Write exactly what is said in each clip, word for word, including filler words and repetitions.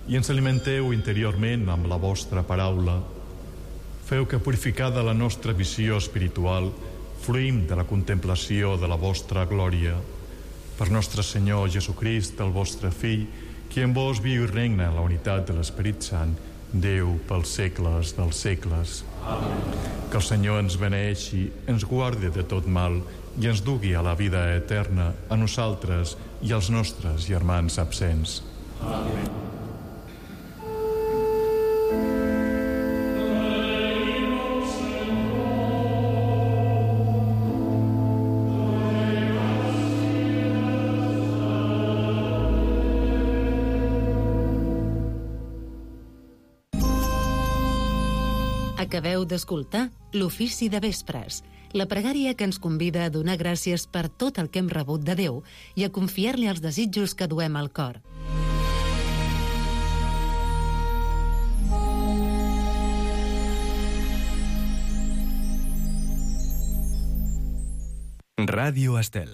i ens alimenteu interiorment amb la vostra paraula. Feu que, purificada la nostra visió espiritual, fruïm de la contemplació de la vostra glòria. Per nostre Senyor Jesucrist, el vostre Fill, qui en vos viu i regna en la unitat de l'Esperit Sant, Déu pels segles dels segles. Amén. Que el Senyor ens beneeixi, ens guardi de tot mal i ens dugui a la vida eterna, a nosaltres i als nostres germans absents. Amén. Acabeu d'escoltar l'Ofici de Vespres, la pregària que ens convida a donar gràcies per tot el que hem rebut de Déu i a confiar-li els desitjos que duem al cor. Ràdio Estel.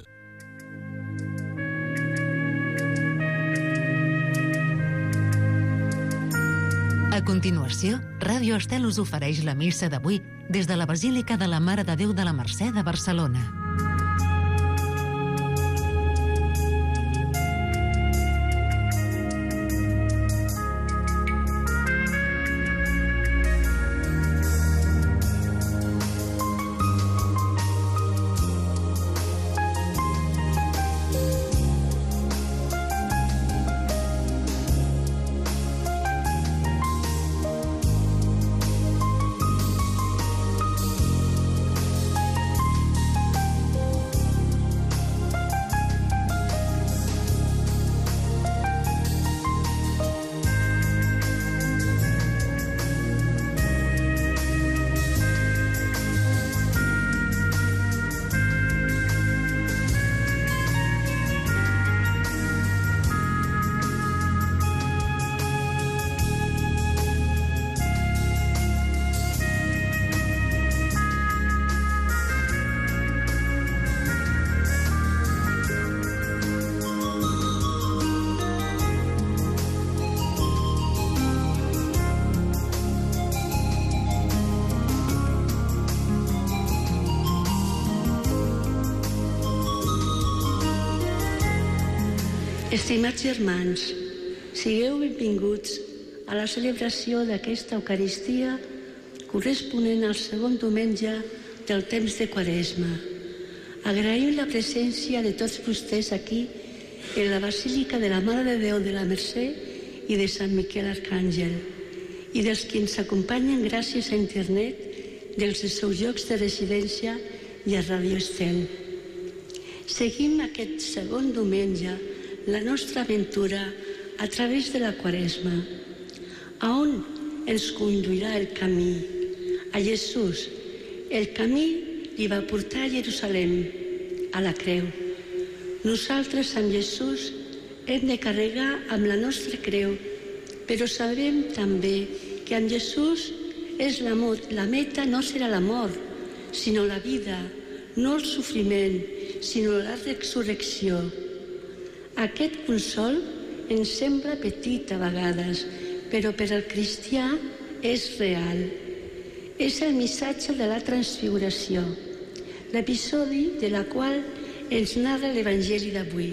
A continuació, Ràdio Estel us ofereix la missa d'avui des de la Basílica de la Mare de Déu de la Mercè de Barcelona. Estimats germans, sigueu benvinguts a la celebració d'aquesta Eucaristia corresponent al segon diumenge del temps de Quaresma. Agraïm la presència de tots vostès aquí en la Basílica de la Mare de Déu de la Mercè i de Sant Miquel Arcàngel i dels que ens acompanyen gràcies a internet dels seus llocs de residència i a Ràdio Estel. Seguim aquest segon diumenge la nostra aventura a través de la Quaresma. A on ens conduirà el camí? A Jesús. El camí li va portar a Jerusalem, a la creu. Nosaltres amb Jesús hem de carregar amb la nostra creu, però sabem també que amb Jesús és la, la meta no serà la mort, sinó la vida, no el sofriment, sinó la resurrecció. Aquest consol ens sembla petit a vegades, però per al cristià és real. És el missatge de la transfiguració, l'episodi de la qual ens narra l'Evangeli d'avui.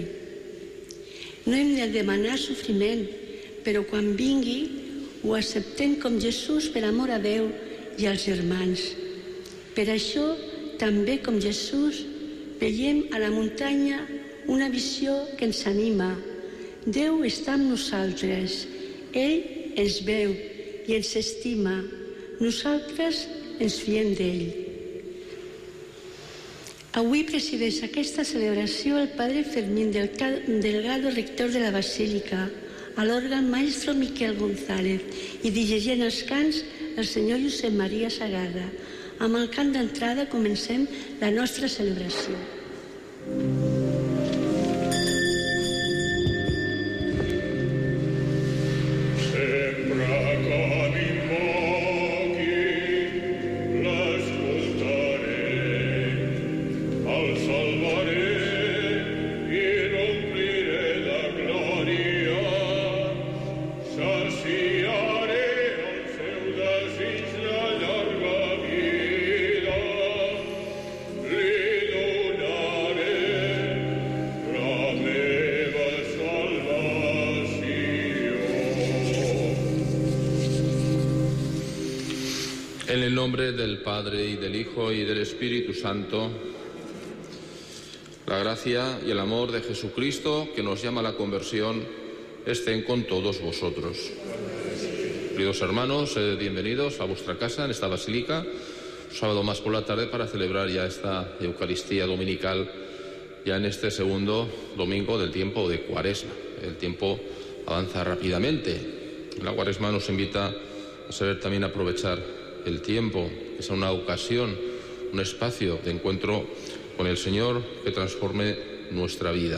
No hem de demanar sofriment, però quan vingui ho acceptem com Jesús per amor a Déu i als germans. Per això, també com Jesús, veiem a la muntanya una visió que ens anima. Déu està amb nosaltres. Ell ens veu i ens estima. Nosaltres ens fiem d'ell. Avui presideix aquesta celebració el padre Fermín Delgado, rector de la Basílica, a l'òrgan maestro Miquel González i dirigent els cants el senyor Josep Maria Sagarra. Amb el cant d'entrada comencem la nostra celebració. Just En el nombre del Padre, y del Hijo, y del Espíritu Santo, la gracia y el amor de Jesucristo, que nos llama a la conversión, estén con todos vosotros. Queridos hermanos, eh, bienvenidos a vuestra casa, en esta basílica, un sábado más por la tarde, para celebrar ya esta Eucaristía dominical, ya en este segundo domingo del tiempo de Cuaresma. El tiempo avanza rápidamente. La Cuaresma nos invita a saber también aprovechar el tiempo, que sea una ocasión, un espacio de encuentro con el Señor que transforme nuestra vida.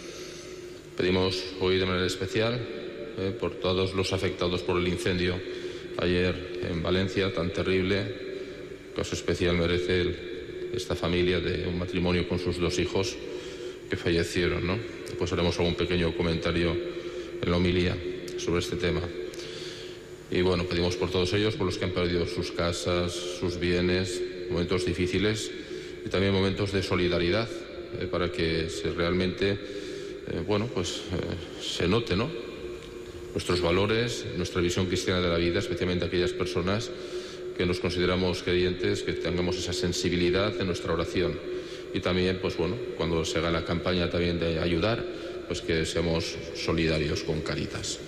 Pedimos hoy de manera especial eh, por todos los afectados por el incendio ayer en Valencia, tan terrible. Caso especial merece el, esta familia de un matrimonio con sus dos hijos que fallecieron, ¿no? Después haremos algún pequeño comentario en la homilía sobre este tema. Y bueno, pedimos por todos ellos, por los que han perdido sus casas, sus bienes, momentos difíciles y también momentos de solidaridad, eh, para que se realmente, eh, bueno, pues eh, se note, ¿no?, nuestros valores, nuestra visión cristiana de la vida, especialmente aquellas personas que nos consideramos creyentes, que tengamos esa sensibilidad en nuestra oración. Y también, pues bueno, cuando se haga la campaña también de ayudar, pues que seamos solidarios con Cáritas.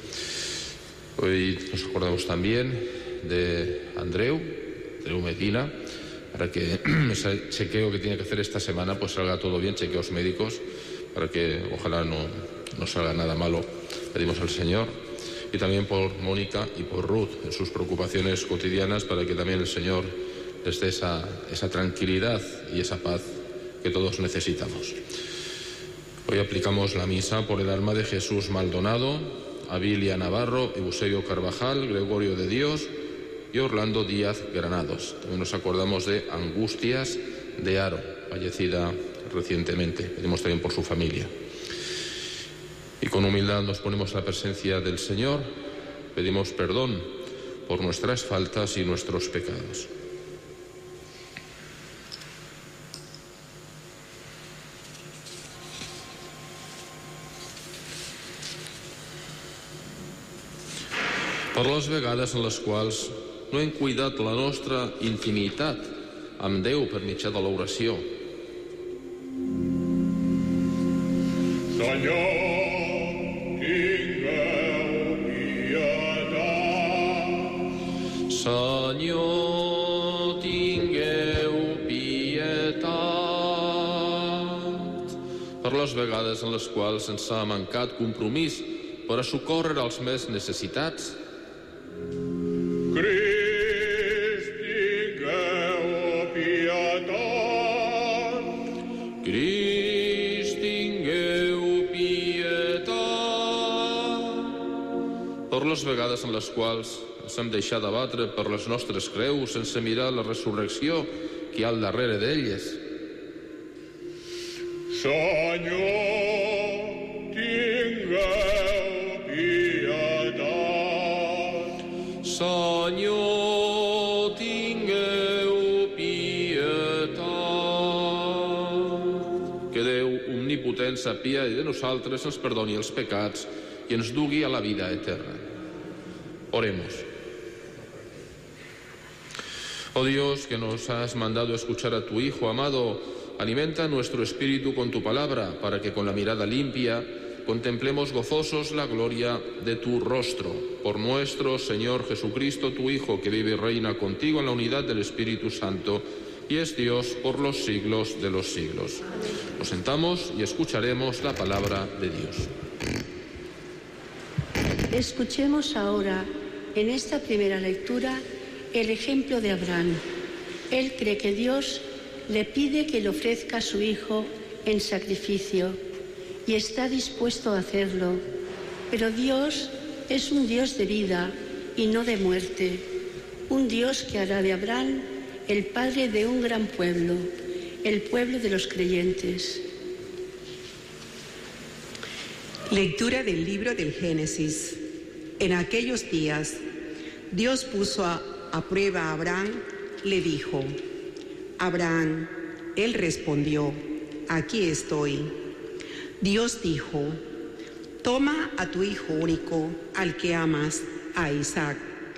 Hoy nos acordamos también de Andreu, Andreu Medina, para que ese chequeo que tiene que hacer esta semana pues salga todo bien, chequeos médicos, para que ojalá no, no salga nada malo. Pedimos al Señor. Y también por Mónica y por Ruth, en sus preocupaciones cotidianas, para que también el Señor les dé esa, esa tranquilidad y esa paz que todos necesitamos. Hoy aplicamos la misa por el alma de Jesús Maldonado, Abilia Navarro, Eusebio Carvajal, Gregorio de Dios y Orlando Díaz Granados. También nos acordamos de Angustias de Aro, fallecida recientemente. Pedimos también por su familia. Y con humildad nos ponemos a la presencia del Señor, pedimos perdón por nuestras faltas y nuestros pecados. Per les vegades en les quals no hem cuidat la nostra intimitat amb Déu per mitjà de l'oració. Senyor, tingueu pietat. Senyor, tingueu pietat. Per les vegades en les quals ens ha mancat compromís per a socórrer els més necessitats. Crist, tingueu pietat. Crist, tingueu pietat. Per les vegades en les quals ens hem deixat abatre per les nostres creus sense mirar la resurrecció que hi ha al darrere d'elles. Senyor, tingueu pietat. Senyor, tingueu pietat. Que Déu omnipotent sàpiga de nosaltres, ens perdoni els pecats i ens dugui a la vida eterna. Oremos. Oh Dios, que nos has mandado escuchar a tu Hijo amado, alimenta nuestro espíritu con tu palabra, para que con la mirada limpia contemplemos gozosos la gloria de tu rostro. Por nuestro Señor Jesucristo, tu Hijo, que vive y reina contigo en la unidad del Espíritu Santo, y es Dios por los siglos de los siglos. Nos sentamos y escucharemos la palabra de Dios. Escuchemos ahora, en esta primera lectura, el ejemplo de Abraham. Él cree que Dios le pide que le ofrezca a su hijo en sacrificio y está dispuesto a hacerlo. Pero Dios es un Dios de vida y no de muerte, un Dios que hará de Abraham el padre de un gran pueblo, el pueblo de los creyentes. Lectura del libro del Génesis. En aquellos días, Dios puso a, a prueba a Abraham, le dijo: Abraham, él respondió: aquí estoy. Dios dijo: toma a tu hijo único, al que amas, a Isaac,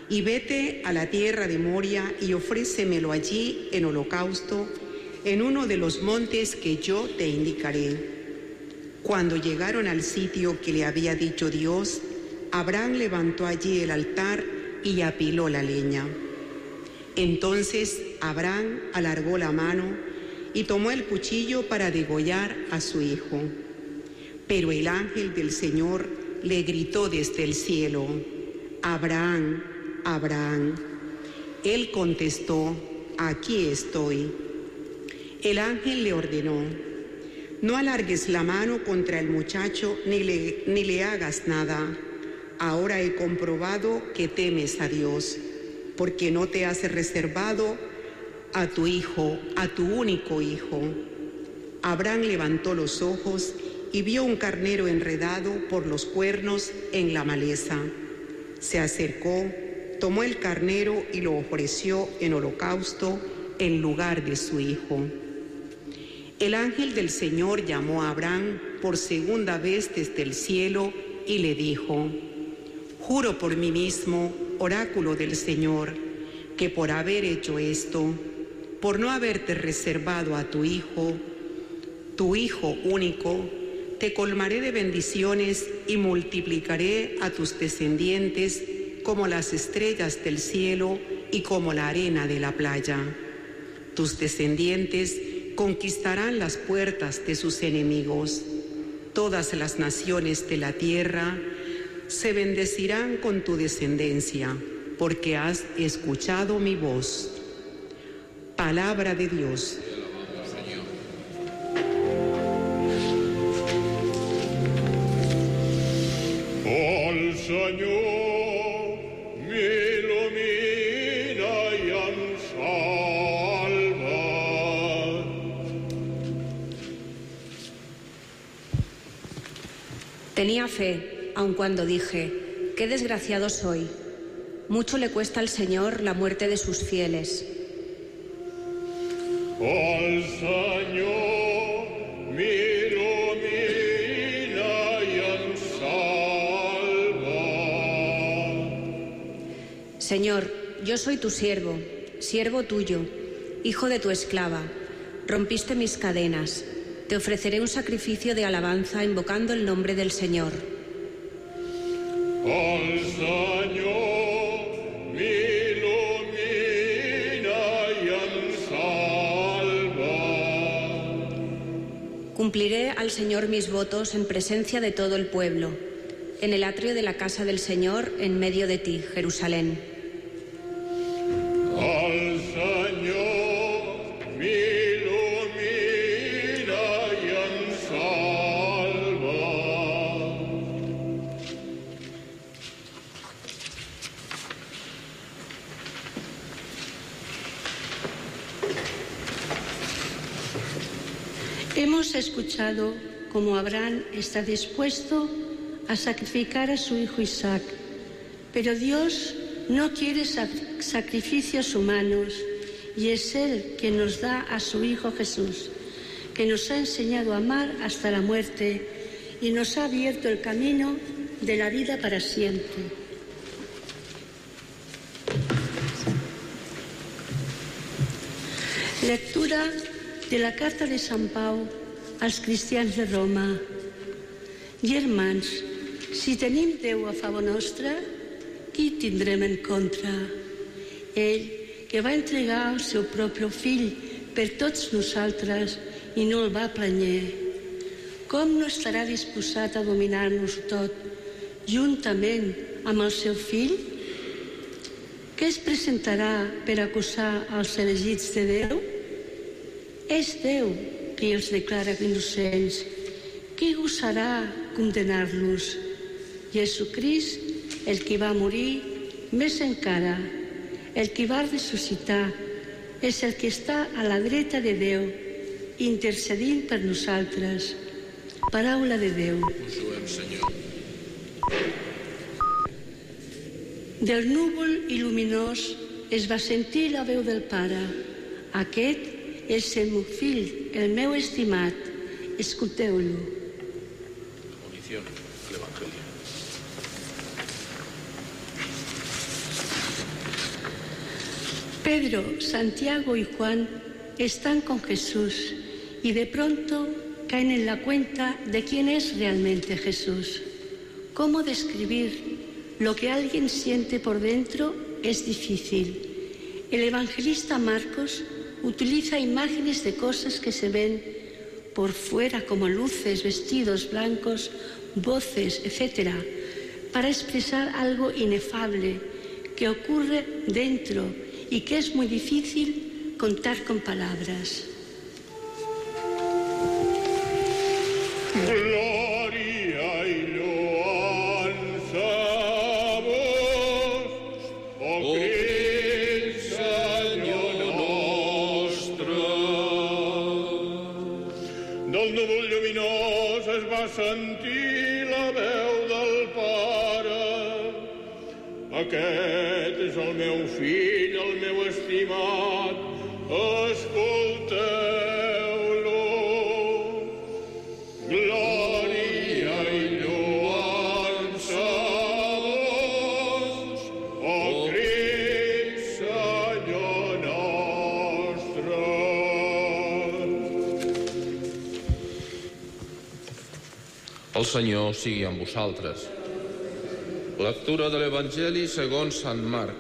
y vete a la tierra de Moria y ofrécemelo allí en holocausto en uno de los montes que yo te indicaré. Cuando llegaron al sitio que le había dicho Dios, Abraham levantó allí el altar y apiló la leña. Entonces Abraham alargó la mano y tomó el cuchillo para degollar a su hijo. Pero el ángel del Señor le gritó desde el cielo: Abraham, Abraham. Él contestó: aquí estoy. El ángel le ordenó: no alargues la mano contra el muchacho ni le, ni le hagas nada. Ahora he comprobado que temes a Dios, porque no te has reservado a tu hijo, a tu único hijo. Abraham levantó los ojos y vio un carnero enredado por los cuernos en la maleza. Se acercó, tomó el carnero y lo ofreció en holocausto en lugar de su hijo. El ángel del Señor llamó a Abraham por segunda vez desde el cielo y le dijo: juro por mí mismo, oráculo del Señor, que por haber hecho esto, por no haberte reservado a tu hijo, tu hijo único, te colmaré de bendiciones y multiplicaré a tus descendientes como las estrellas del cielo y como la arena de la playa. Tus descendientes conquistarán las puertas de sus enemigos. Todas las naciones de la tierra se bendecirán con tu descendencia, porque has escuchado mi voz. Palabra de Dios. El Senyor m'il·lumina i em salva. Tenía fe, aun cuando dije: qué desgraciado soy. Mucho le cuesta al Señor la muerte de sus fieles. El Senyor m'il·lumina i em salva. Señor, yo soy tu siervo, siervo tuyo, hijo de tu esclava. Rompiste mis cadenas. Te ofreceré un sacrificio de alabanza invocando el nombre del Señor. El Senyor m'il·lumina i em salva. Cumpliré al Señor mis votos en presencia de todo el pueblo, en el atrio de la casa del Señor, en medio de ti, Jerusalén. El Senyor m'il·lumina i em salva. Hemos escuchado cómo Abraham está dispuesto a sacrificar a su hijo Isaac, pero Dios no quiere sac- sacrificios humanos y es Él quien nos da a su Hijo Jesús, que nos ha enseñado a amar hasta la muerte y nos ha abierto el camino de la vida para siempre. Lectura de la carta de Sant Pau als cristians de Roma. Germans, si tenim Déu a favor nostre, qui tindrem en contra? Ell, que va entregar el seu propi fill per tots nosaltres i no el va planyer, com no estarà disposat a dominar-nos tot, juntament amb el seu fill? Què es presentarà per acusar els elegits de Déu? És Déu qui els declara innocents. Qui gosarà condenar-los? Jesucrist, el qui va morir, més encara, el qui va ressuscitar, és el que està a la dreta de Déu, intercedint per nosaltres. Paraula de Déu. Del núvol i lluminós es va sentir la veu del Pare. Aquest és el meu fill, el meu estimat. Escolteu-lo. Munición al Evangelio. Pedro, Santiago y Juan están con Jesús y de pronto caen en la cuenta de quién es realmente Jesús. ¿Cómo describir lo que alguien siente por dentro? Es difícil. El evangelista Marcos utiliza imágenes de cosas que se ven por fuera como luces, vestidos blancos, voces, etcétera, para expresar algo inefable que ocurre dentro y que es muy difícil contar con palabras. Gloria y loanza a vos, oh Crist, Senyor nostre. Del núvol lluminós es va sentir la veu del Pare. Aquest és el meu fill, el meu estimat, escolteu. El Senyor sigui amb vosaltres. Lectura de l'Evangeli segons Sant Marc.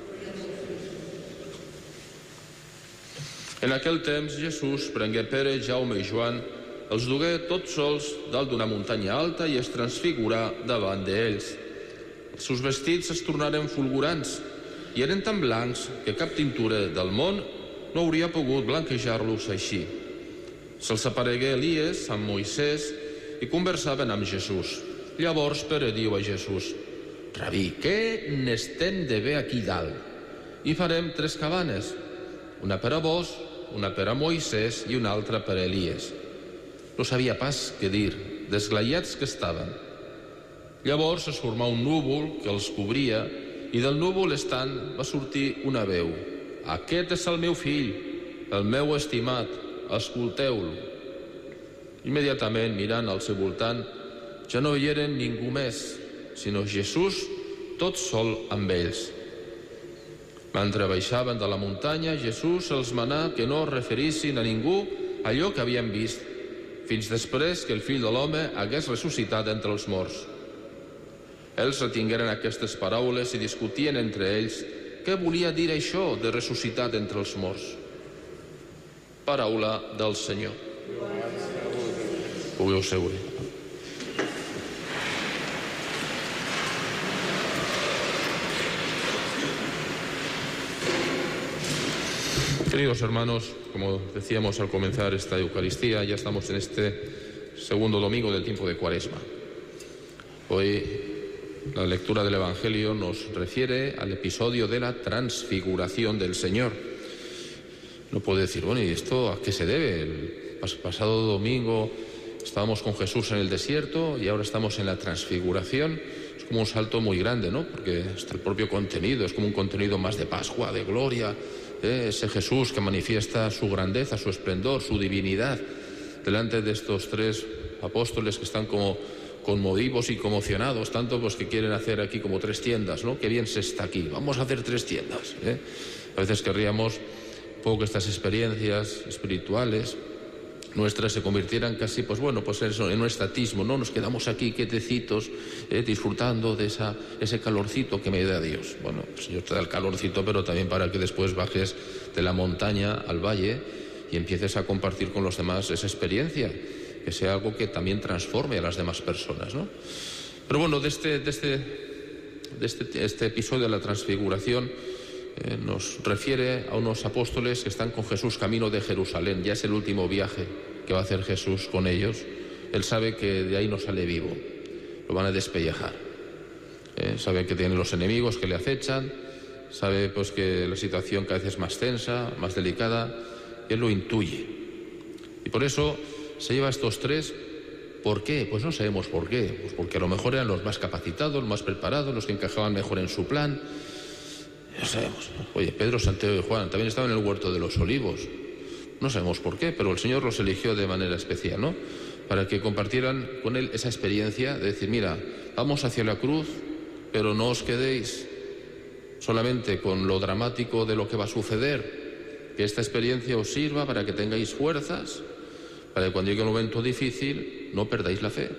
En aquell temps Jesús prengué Pere, Jaume i Joan, els dugué tots sols dalt d'una muntanya alta i es transfigurà davant d'ells. Els seus vestits es tornaren fulgurants i eren tan blancs que cap tintura del món no hauria pogut blanquejar-los així. Se'ls aparegué Elies amb Moisès i conversaven amb Jesús. Llavors Pere diu a Jesús: Rabí, què n'estem de bé aquí dalt? I farem tres cabanes, una per a vos, una per a Moisès i una altra per a Elies. No sabia pas què dir, desglaiats que estaven. Llavors es formà un núvol que els cobria i del núvol estant va sortir una veu: Aquest és el meu fill, el meu estimat, escolteu-lo. Immediatament, mirant al seu voltant, ja no hi eren ningú més, sinó Jesús tot sol amb ells. Mentre baixaven de la muntanya, Jesús els manà que no referissin a ningú allò que havien vist, fins després que el fill de l'home hagués ressuscitat entre els morts. Ells retingueren aquestes paraules i discutien entre ells què volia dir això de ressuscitat entre els morts. Paraula del Senyor. Pugueu seure. Queridos hermanos, como decíamos al comenzar esta Eucaristía, ya estamos en este segundo domingo del tiempo de Cuaresma. Hoy la lectura del Evangelio nos refiere al episodio de la transfiguración del Señor. No puedo decir, bueno, ¿y esto a qué se debe? El pasado domingo estábamos con Jesús en el desierto y ahora estamos en la transfiguración. Es como un salto muy grande, ¿no? Porque está el propio contenido, es como un contenido más de Pascua, de gloria, ¿eh? Ese Jesús que manifiesta su grandeza, su esplendor, su divinidad, delante de estos tres apóstoles que están como conmovidos y conmocionados, tanto pues que quieren hacer aquí como tres tiendas, ¿no? Qué bien se está aquí, vamos a hacer tres tiendas, ¿eh? A veces querríamos un poco que estas experiencias espirituales nuestras se convirtieran casi, pues bueno, pues eso, en un estatismo, ¿no? Nos quedamos aquí quietecitos, eh, disfrutando de esa, ese calorcito que me da Dios. Bueno, el Señor te da el calorcito, pero también para que después bajes de la montaña al valle y empieces a compartir con los demás esa experiencia, que sea algo que también transforme a las demás personas, ¿no? Pero bueno, de este, de este, de este, este episodio de la transfiguración eh, nos refiere a unos apóstoles que están con Jesús camino de Jerusalén. Ya es el último viaje que va a hacer Jesús con ellos. Él sabe que de ahí no sale vivo, lo van a despellejar. Eh, sabe que tiene los enemigos que le acechan, sabe pues que la situación cada vez es más tensa, más delicada, él lo intuye. Y por eso se lleva a estos tres. ¿Por qué? Pues no sabemos por qué. Pues porque a lo mejor eran los más capacitados, los más preparados, los que encajaban mejor en su plan. No sabemos. Oye, Pedro, Santiago y Juan también estaban en el huerto de los olivos. No sabemos por qué, pero el Señor los eligió de manera especial, ¿no? Para que compartieran con Él esa experiencia de decir, mira, vamos hacia la cruz, pero no os quedéis solamente con lo dramático de lo que va a suceder, que esta experiencia os sirva para que tengáis fuerzas, para que cuando llegue un momento difícil no perdáis la fe.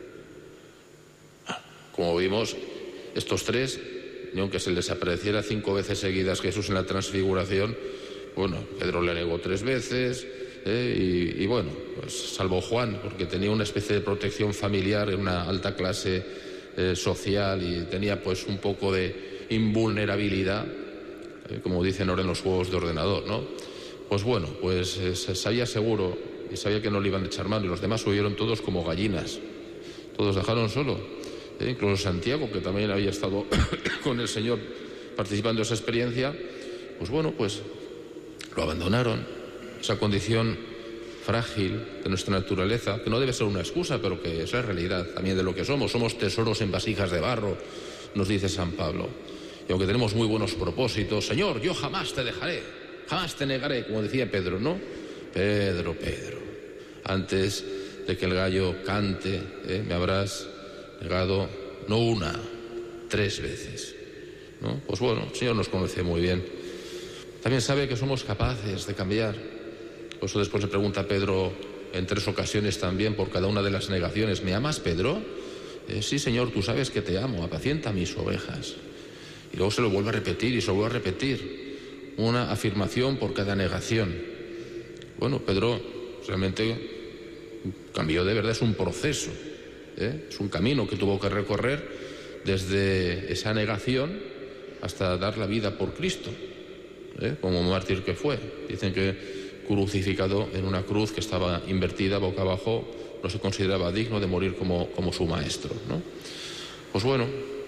Como vimos, estos tres, ni aunque se les apareciera cinco veces seguidas Jesús en la transfiguración, bueno, Pedro le negó tres veces, eh, y, y bueno, pues salvo Juan, porque tenía una especie de protección familiar en una alta clase eh, social y tenía pues un poco de invulnerabilidad, eh, como dicen ahora en los juegos de ordenador, ¿no? Pues bueno, pues eh, sabía seguro y sabía que no le iban a echar mano, y los demás huyeron todos como gallinas, todos dejaron solo. Eh, incluso Santiago, que también había estado con el Señor participando en esa experiencia, pues bueno, pues lo abandonaron. Esa condición frágil de nuestra naturaleza, que no debe ser una excusa, pero que es la realidad también de lo que somos. Somos tesoros en vasijas de barro, nos dice San Pablo. Y aunque tenemos muy buenos propósitos, Señor, yo jamás te dejaré, jamás te negaré, como decía Pedro, ¿no? Pedro, Pedro, antes de que el gallo cante, ¿eh? me habrás negado no una, tres veces, ¿no? Pues bueno, el Señor nos conoce muy bien. También sabe que somos capaces de cambiar. Por eso después le pregunta a Pedro en tres ocasiones también por cada una de las negaciones: ¿me amas, Pedro? Eh, sí, Señor, tú sabes que te amo, apacienta mis ovejas. Y luego se lo vuelve a repetir y se lo vuelve a repetir. Una afirmación por cada negación. Bueno, Pedro realmente cambió de verdad, es un proceso. ¿Eh? Es un camino que tuvo que recorrer desde esa negación hasta dar la vida por Cristo, ¿eh? Como mártir que fue. Dicen que crucificado en una cruz que estaba invertida boca abajo, no se consideraba digno de morir como, como su maestro, ¿no? Pues bueno,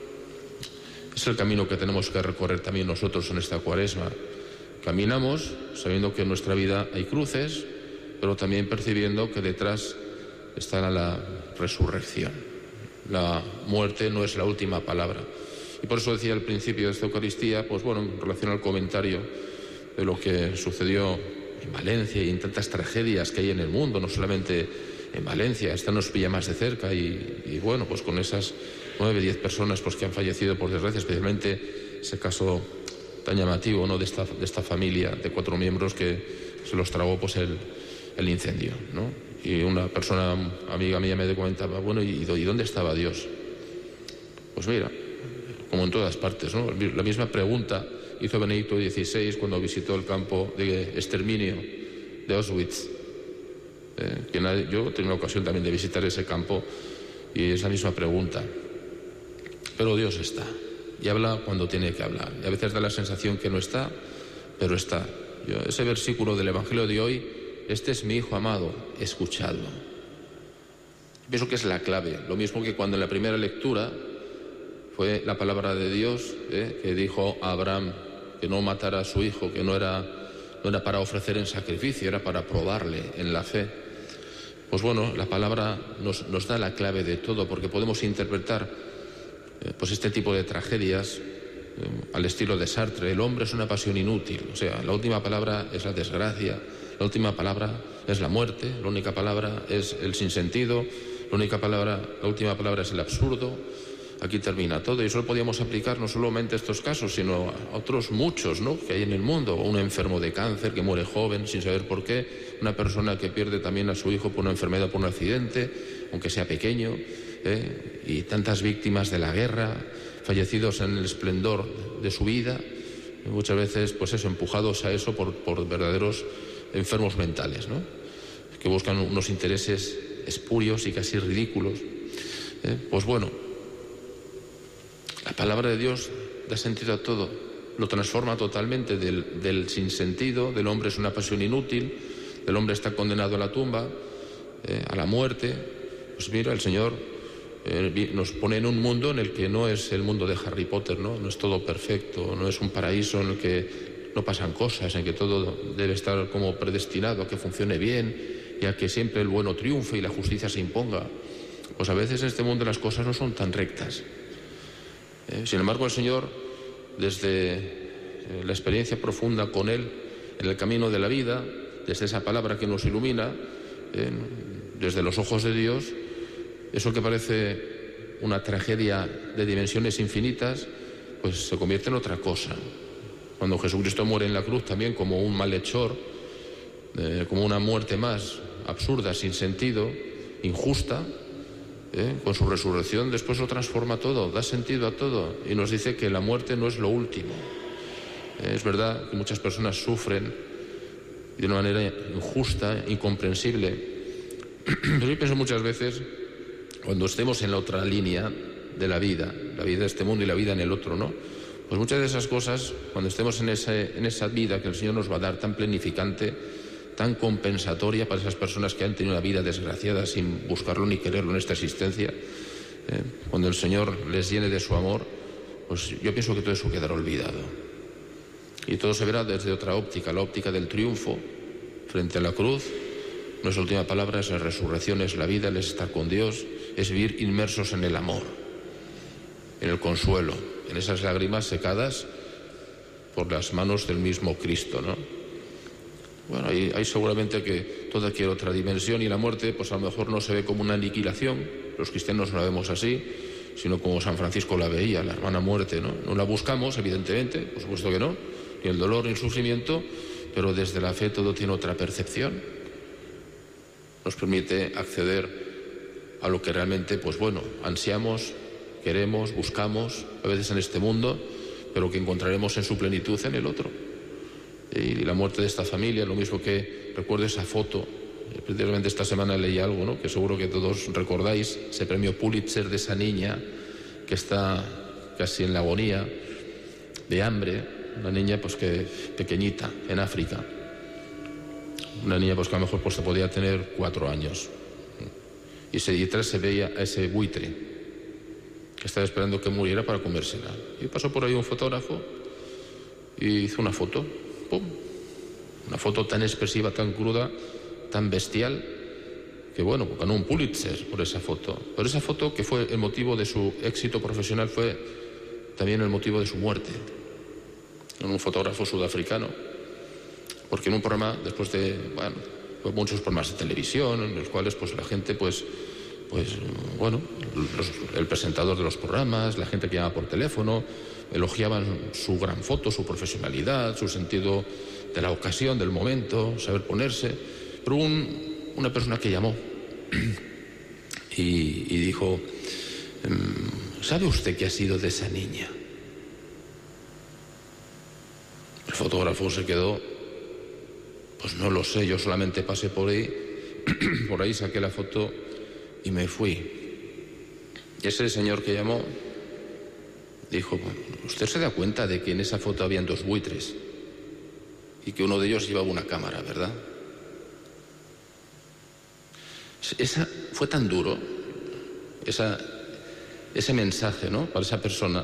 es el camino que tenemos que recorrer también nosotros en esta Cuaresma. Caminamos sabiendo que en nuestra vida hay cruces, pero también percibiendo que detrás está la resurrección. La muerte no es la última palabra. Y por eso decía al principio de esta Eucaristía, pues bueno, en relación al comentario de lo que sucedió en Valencia y en tantas tragedias que hay en el mundo, no solamente en Valencia, esta nos pilla más de cerca y, y bueno, pues con esas nueve, diez personas pues que han fallecido por desgracia, especialmente ese caso tan llamativo, ¿no?, de esta, de esta familia de cuatro miembros que se los tragó pues el, el incendio, ¿no? Y una persona amiga mía me comentaba, bueno, ¿y, y dónde estaba Dios? Pues mira, como en todas partes, ¿no? La misma pregunta hizo Benedicto dieciséis cuando visitó el campo de exterminio de Auschwitz. Eh, que nadie, yo tengo la ocasión también de visitar ese campo y es la misma pregunta. Pero Dios está y habla cuando tiene que hablar. Y a veces da la sensación que no está, pero está. Yo, ese versículo del Evangelio de hoy: este es mi Hijo amado, escuchadlo. Pienso que es la clave. Lo mismo que cuando en la primera lectura fue la palabra de Dios, ¿eh? que dijo a Abraham que no matara a su hijo, que no era, no era para ofrecer en sacrificio, era para probarle en la fe. Pues bueno, la palabra nos, nos da la clave de todo, porque podemos interpretar eh, pues este tipo de tragedias eh, al estilo de Sartre. El hombre es una pasión inútil, o sea, la última palabra es la desgracia, la última palabra es la muerte, la única palabra es el sinsentido, la única palabra, la última palabra es el absurdo. Aquí termina todo, y eso lo podíamos aplicar no solamente a estos casos, sino a otros muchos, ¿no?, que hay en el mundo. Un enfermo de cáncer que muere joven sin saber por qué, una persona que pierde también a su hijo por una enfermedad, por un accidente, aunque sea pequeño, ¿eh? y tantas víctimas de la guerra, fallecidos en el esplendor de su vida, y muchas veces, pues eso, empujados a eso por, por verdaderos enfermos mentales, ¿no?, que buscan unos intereses espurios y casi ridículos. ¿eh? Pues bueno, la palabra de Dios da sentido a todo, lo transforma totalmente del, del sinsentido, del hombre es una pasión inútil, del hombre está condenado a la tumba, eh, a la muerte. Pues mira, el Señor eh, nos pone en un mundo en el que no es el mundo de Harry Potter, ¿no? No es todo perfecto, no es un paraíso en el que no pasan cosas, en que todo debe estar como predestinado a que funcione bien y a que siempre el bueno triunfe y la justicia se imponga. Pues a veces en este mundo las cosas no son tan rectas. Eh, sin embargo, el Señor, desde eh, la experiencia profunda con Él, en el camino de la vida, desde esa palabra que nos ilumina, eh, desde los ojos de Dios, eso que parece una tragedia de dimensiones infinitas, pues se convierte en otra cosa. Cuando Jesucristo muere en la cruz también como un malhechor, eh, como una muerte más absurda, sin sentido, injusta, eh, con su resurrección después lo transforma todo, da sentido a todo y nos dice que la muerte no es lo último. Eh, es verdad que muchas personas sufren de una manera injusta, incomprensible, pero yo pienso muchas veces, cuando estemos en la otra línea de la vida, la vida de este mundo y la vida en el otro, ¿no? Pues muchas de esas cosas, cuando estemos en, ese, en esa vida que el Señor nos va a dar tan planificante, tan compensatoria para esas personas que han tenido una vida desgraciada sin buscarlo ni quererlo en esta existencia, eh, cuando el Señor les llene de su amor, pues yo pienso que todo eso quedará olvidado. Y todo se verá desde otra óptica, la óptica del triunfo frente a la cruz. Nuestra última palabra es la resurrección, es la vida, es estar con Dios, es vivir inmersos en el amor, en el consuelo, en esas lágrimas secadas por las manos del mismo Cristo, ¿no? Bueno, hay, hay seguramente que toda quiere otra dimensión y la muerte, pues a lo mejor no se ve como una aniquilación, los cristianos no la vemos así, sino como San Francisco la veía, la hermana muerte, ¿no? No la buscamos, evidentemente, por supuesto que no, ni el dolor ni el sufrimiento, pero desde la fe todo tiene otra percepción. Nos permite acceder a lo que realmente, pues bueno, ansiamos, queremos, buscamos, a veces en este mundo, pero que encontraremos en su plenitud en el otro. Y la muerte de esta familia, lo mismo que recuerdo esa foto, precisamente esta semana leí algo, ¿no?, que seguro que todos recordáis, ese premio Pulitzer de esa niña que está casi en la agonía de hambre, una niña pues que pequeñita en África, una niña pues que a lo mejor pues podía tener cuatro años, y se, detrás se veía a ese buitre que estaba esperando que muriera para comérsela, y pasó por ahí un fotógrafo y hizo una foto, ¡pum!, una foto tan expresiva, tan cruda, tan bestial, que bueno, ganó un Pulitzer por esa foto. Pero esa foto, que fue el motivo de su éxito profesional, fue también el motivo de su muerte. Un fotógrafo sudafricano, porque en un programa, después de, bueno, pues muchos programas de televisión, en los cuales pues la gente, pues, pues bueno, los, el presentador de los programas, la gente que llama por teléfono, elogiaban su gran foto, su profesionalidad, su sentido de la ocasión, del momento, saber ponerse. Pero hubo un, una persona que llamó y, y dijo, ¿sabe usted qué ha sido de esa niña? El fotógrafo se quedó, pues no lo sé, yo solamente pasé por ahí, por ahí saqué la foto y me fui. Y ese señor que llamó dijo, ¿usted se da cuenta de que en esa foto habían dos buitres y que uno de ellos llevaba una cámara, verdad? Esa, fue tan duro esa, ese mensaje, ¿no?, para esa persona.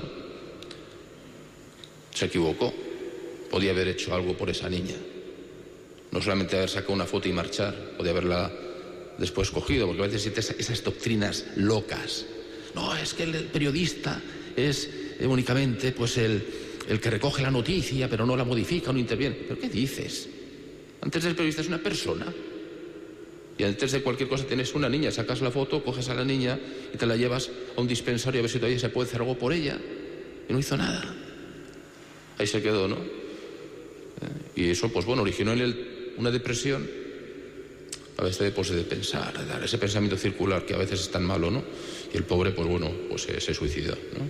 Se equivocó. Podía haber hecho algo por esa niña. No solamente haber sacado una foto y marchar, podía haberla después cogido, porque a veces existen esas, esas doctrinas locas. No, es que el periodista es únicamente pues el, el que recoge la noticia, pero no la modifica o no interviene. ¿Pero qué dices? Antes del periodista es una persona. Y antes de cualquier cosa tienes una niña, sacas la foto, coges a la niña y te la llevas a un dispensario a ver si todavía se puede hacer algo por ella. Y no hizo nada. Ahí se quedó, ¿no? Y eso, pues bueno, originó en él una depresión, a veces pues, de pensar, de dar ese pensamiento circular que a veces es tan malo, ¿no? Y el pobre, pues bueno, pues se, se suicida, ¿no?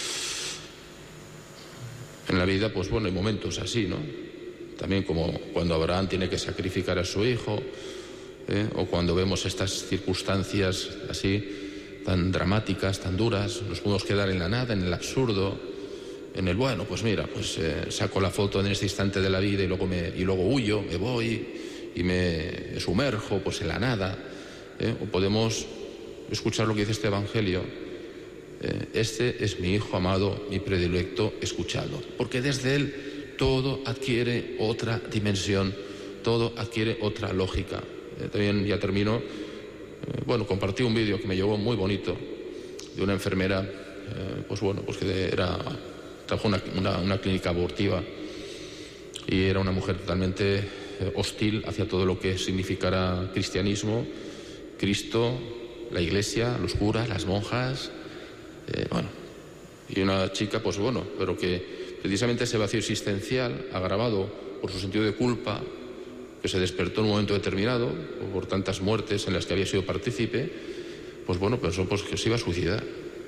En la vida, pues bueno, hay momentos así, ¿no? También como cuando Abraham tiene que sacrificar a su hijo, ¿eh? O cuando vemos estas circunstancias así tan dramáticas, tan duras, nos podemos quedar en la nada, en el absurdo, en el bueno, pues mira, pues eh, saco la foto en este instante de la vida y luego, me, y luego huyo, me voy y me sumerjo pues en la nada, ¿eh? O podemos escuchar lo que dice este Evangelio, eh, este es mi Hijo amado, mi predilecto, escuchadlo, porque desde él todo adquiere otra dimensión, todo adquiere otra lógica. Eh, también ya termino, eh, bueno, compartí un vídeo que me llegó muy bonito de una enfermera, eh, pues bueno, pues que era... Trabajó una, una, una clínica abortiva y era una mujer totalmente eh, hostil hacia todo lo que significara cristianismo, Cristo, la iglesia, los curas, las monjas, eh, bueno, y Y una chica, pues bueno, pero que precisamente ese vacío existencial, agravado por su sentido de culpa, que se despertó en un momento determinado, o por tantas muertes en las que había sido partícipe, pues bueno, pensó pues, que se iba a suicidar.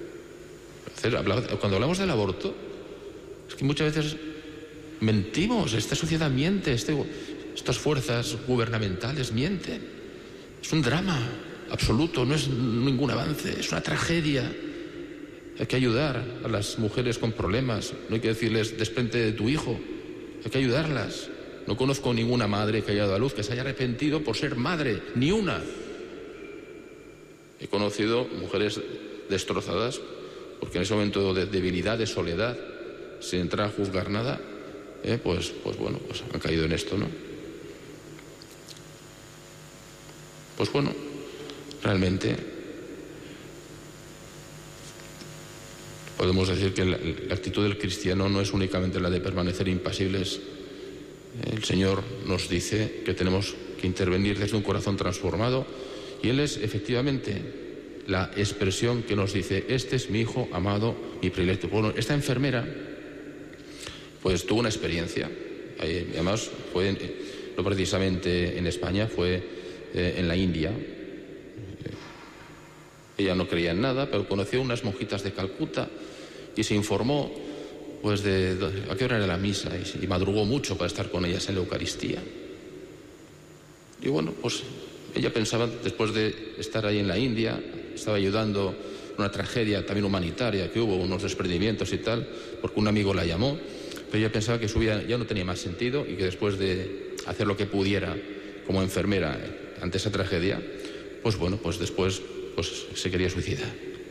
Cuando hablamos del aborto, es que muchas veces mentimos, esta sociedad miente, este, estas fuerzas gubernamentales mienten. Es un drama absoluto, no es ningún avance, es una tragedia. Hay que ayudar a las mujeres con problemas, no hay que decirles desprende de tu hijo, hay que ayudarlas. No conozco ninguna madre que haya dado a luz que se haya arrepentido por ser madre, ni una. He conocido mujeres destrozadas porque en ese momento de debilidad, de soledad, sin entrar a juzgar nada, eh, pues, pues bueno, pues han caído en esto, ¿no? Pues bueno, realmente podemos decir que la, la actitud del cristiano no es únicamente la de permanecer impasibles. El Señor nos dice que tenemos que intervenir desde un corazón transformado y Él es efectivamente la expresión que nos dice, este es mi hijo amado, mi predilecto. Bueno, esta enfermera pues tuvo una experiencia, además fue en, no precisamente en España, fue eh, en la India. Ella no creía en nada, pero conoció unas monjitas de Calcuta y se informó pues de, de a qué hora era la misa y, y madrugó mucho para estar con ellas en la Eucaristía. Y bueno, pues ella pensaba, después de estar ahí en la India, estaba ayudando en una tragedia también humanitaria que hubo, unos desprendimientos y tal, porque un amigo la llamó, pero ella pensaba que su vida ya no tenía más sentido y que después de hacer lo que pudiera como enfermera ante esa tragedia, pues bueno, pues después pues se quería suicidar.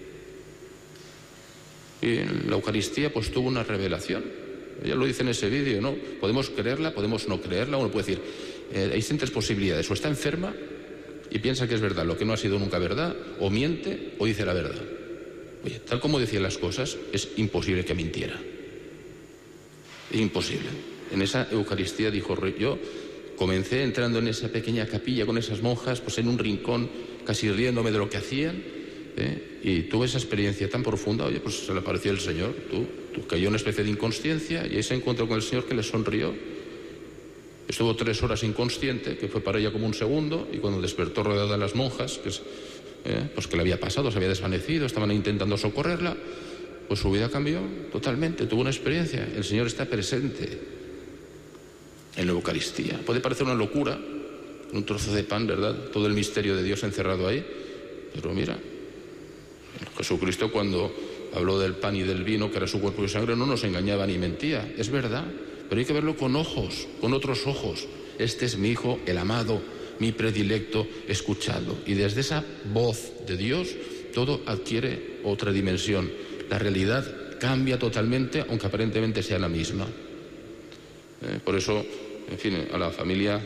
Y en la Eucaristía pues tuvo una revelación. Ella lo dice en ese vídeo, ¿no? Podemos creerla, podemos no creerla. Uno puede decir, eh, hay distintas posibilidades. O está enferma y piensa que es verdad lo que no ha sido nunca verdad, o miente o dice la verdad. Oye, tal como decía las cosas, es imposible que mintiera. Es imposible. En esa Eucaristía dijo, yo comencé entrando en esa pequeña capilla con esas monjas, pues en un rincón, casi riéndome de lo que hacían, ¿eh? Y tuve esa experiencia tan profunda. Oye, pues se le apareció el Señor, tú, tú cayó en una especie de inconsciencia y ahí se encontró con el Señor que le sonrió. Estuvo tres horas inconsciente, que fue para ella como un segundo, y cuando despertó rodeada de las monjas, que, eh, pues que le había pasado, se había desvanecido, estaban intentando socorrerla, pues su vida cambió totalmente, tuvo una experiencia. El Señor está presente en la Eucaristía. Puede parecer una locura, un trozo de pan, ¿verdad? Todo el misterio de Dios encerrado ahí, pero mira, Jesucristo cuando habló del pan y del vino, que era su cuerpo y sangre, no nos engañaba ni mentía, es verdad, pero hay que verlo con ojos, con otros ojos. Este es mi Hijo, el amado, mi predilecto, escuchadlo. Y desde esa voz de Dios, todo adquiere otra dimensión. La realidad cambia totalmente, aunque aparentemente sea la misma. Eh, por eso, en fin, a la familia,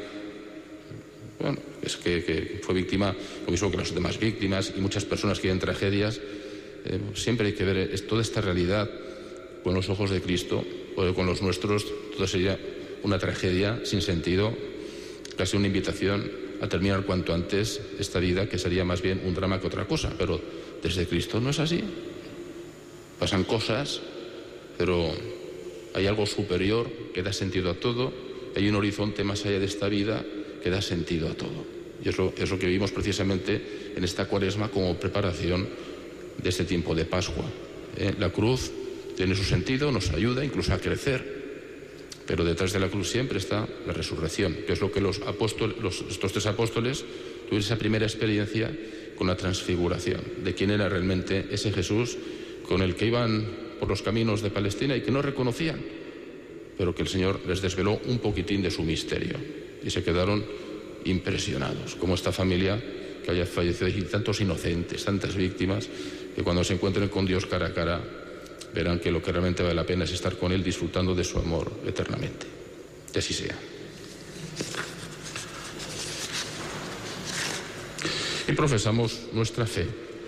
bueno, es que, que fue víctima, lo mismo que las demás víctimas y muchas personas que viven tragedias, eh, siempre hay que ver es, toda esta realidad con los ojos de Cristo, porque con los nuestros todo sería una tragedia sin sentido, casi una invitación a terminar cuanto antes esta vida, que sería más bien un drama que otra cosa, pero desde Cristo no es así. Pasan cosas, pero hay algo superior que da sentido a todo, hay un horizonte más allá de esta vida que da sentido a todo. Y es lo, es lo que vivimos precisamente en esta Cuaresma como preparación de este tiempo de Pascua. ¿Eh? La cruz tiene su sentido, nos ayuda incluso a crecer, pero detrás de la cruz siempre está la resurrección, que es lo que los apóstoles, los, estos tres apóstoles tuvieron esa primera experiencia con la transfiguración, de quién era realmente ese Jesús con el que iban por los caminos de Palestina y que no reconocían, pero que el Señor les desveló un poquitín de su misterio y se quedaron impresionados, como esta familia que haya fallecido y tantos inocentes, tantas víctimas, que cuando se encuentren con Dios cara a cara verán que lo que realmente vale la pena es estar con Él disfrutando de su amor eternamente. Que así sea. Y profesamos nuestra fe.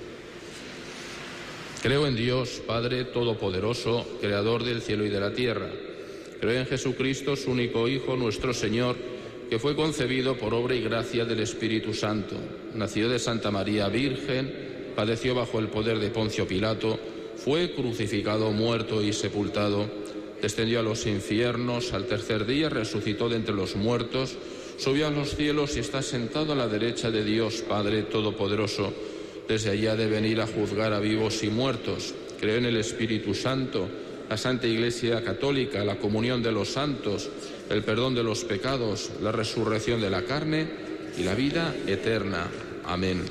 Creo en Dios, Padre Todopoderoso, Creador del cielo y de la tierra. Creo en Jesucristo, su único Hijo, nuestro Señor, que fue concebido por obra y gracia del Espíritu Santo. Nació de Santa María Virgen, padeció bajo el poder de Poncio Pilato, fue crucificado, muerto y sepultado, descendió a los infiernos, al tercer día resucitó de entre los muertos, subió a los cielos y está sentado a la derecha de Dios Padre Todopoderoso. Desde allá de venir a juzgar a vivos y muertos. Creo en el Espíritu Santo, la Santa Iglesia Católica, la comunión de los santos, el perdón de los pecados, la resurrección de la carne y la vida eterna. Amén.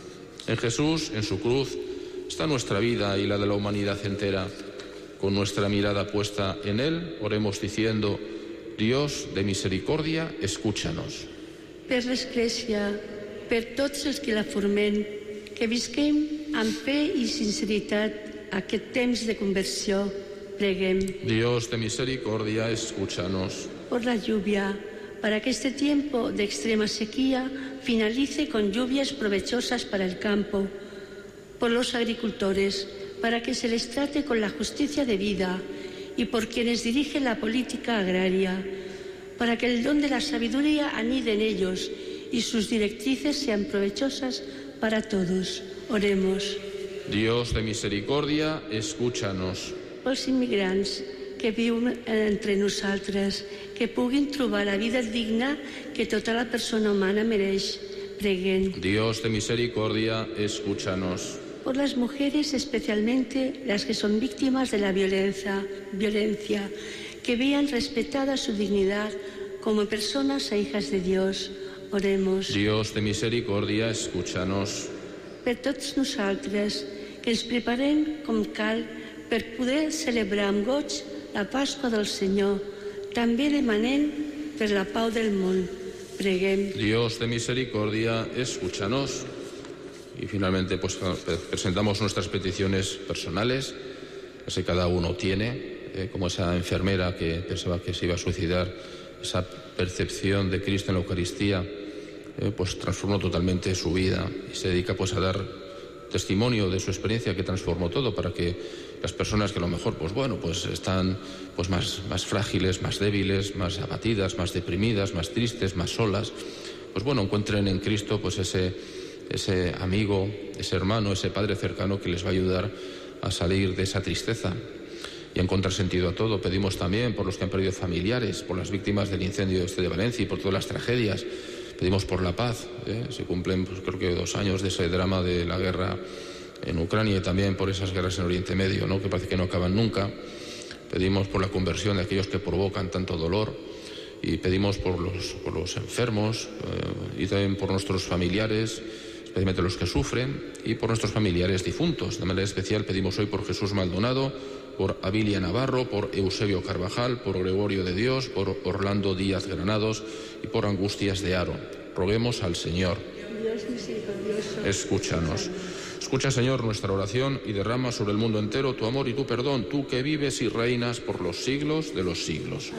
En Jesús, en su cruz, está nuestra vida y la de la humanidad entera. Con nuestra mirada puesta en Él, oremos diciendo: Dios de misericordia, escúchanos. Per l'Església, per tots els que la formen, que visquem amb fe i sinceritat aquest temps de conversió, preguem. Dios de misericordia, escúchanos. Por la lluvia, para que este tiempo de extrema sequía finalice con lluvias provechosas para el campo. Por los agricultores, para que se les trate con la justicia debida, y por quienes dirigen la política agraria, para que el don de la sabiduría anide en ellos y sus directrices sean provechosas para todos. Oremos. Dios de misericordia, escúchanos. Pels immigrants que viuen entre nosaltres, que puguin trobar la vida digna que tota la persona humana mereix, preguen. Dios de misericordia, escúchanos. Por las mujeres, especialmente las que son víctimas de la violencia, violencia, que vean respetada su dignidad como personas e hijas de Dios. Oremos. Dios de misericordia, escúchanos. Per tots nosaltres, que ens preparem com cal per poder celebrar amb goig la Pasqua del Senyor, també demanem per la pau del món. Preguem. Dios de misericordia, escúchanos. Y finalmente, pues presentamos nuestras peticiones personales, las que cada uno tiene, eh, como esa enfermera que pensaba que se iba a suicidar, esa percepción de Cristo en la Eucaristía, eh, pues transformó totalmente su vida y se dedica pues a dar testimonio de su experiencia que transformó todo, para que las personas que a lo mejor pues bueno pues están pues más, más frágiles, más débiles, más abatidas, más deprimidas, más tristes, más solas, pues bueno, encuentren en Cristo pues ese, ese amigo, ese hermano, ese padre cercano que les va a ayudar a salir de esa tristeza y a encontrar sentido a todo. Pedimos también por los que han perdido familiares, por las víctimas del incendio este de Valencia y por todas las tragedias. Pedimos por la paz, ¿eh? Se cumplen pues, creo que dos años de ese drama de la guerra en Ucrania y también por esas guerras en Oriente Medio, ¿no? Que parece que no acaban nunca. Pedimos por la conversión de aquellos que provocan tanto dolor y pedimos por los, por los enfermos eh, y también por nuestros familiares, especialmente los que sufren, y por nuestros familiares difuntos. De manera especial pedimos hoy por Jesús Maldonado, por Abilia Navarro, por Eusebio Carvajal, por Gregorio de Dios, por Orlando Díaz Granados y por Angustias de Haro. Roguemos al Señor. Dios misericordioso, escúchanos. Escucha, Señor, nuestra oración y derrama sobre el mundo entero tu amor y tu perdón, tú que vives y reinas por los siglos de los siglos.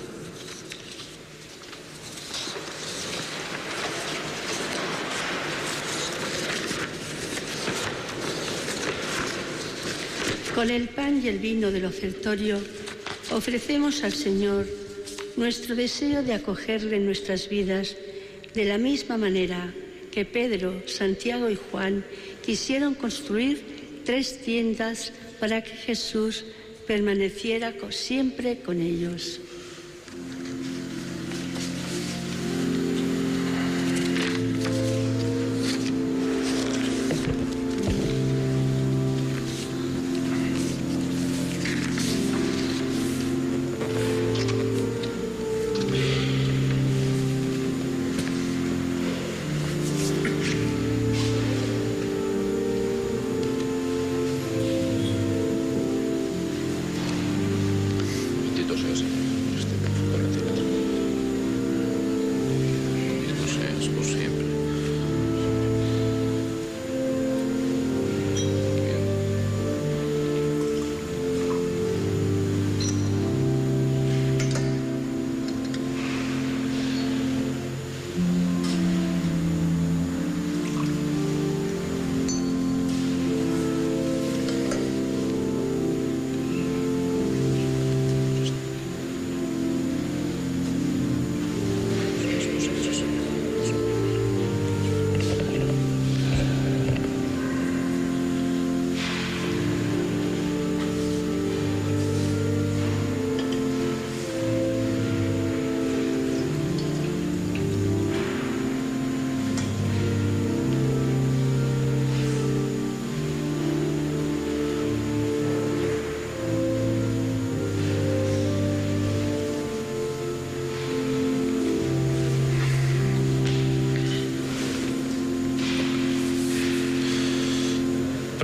Con el pan y el vino del ofertorio ofrecemos al Señor nuestro deseo de acogerle en nuestras vidas de la misma manera que Pedro, Santiago y Juan quisieron construir tres tiendas para que Jesús permaneciera siempre con ellos.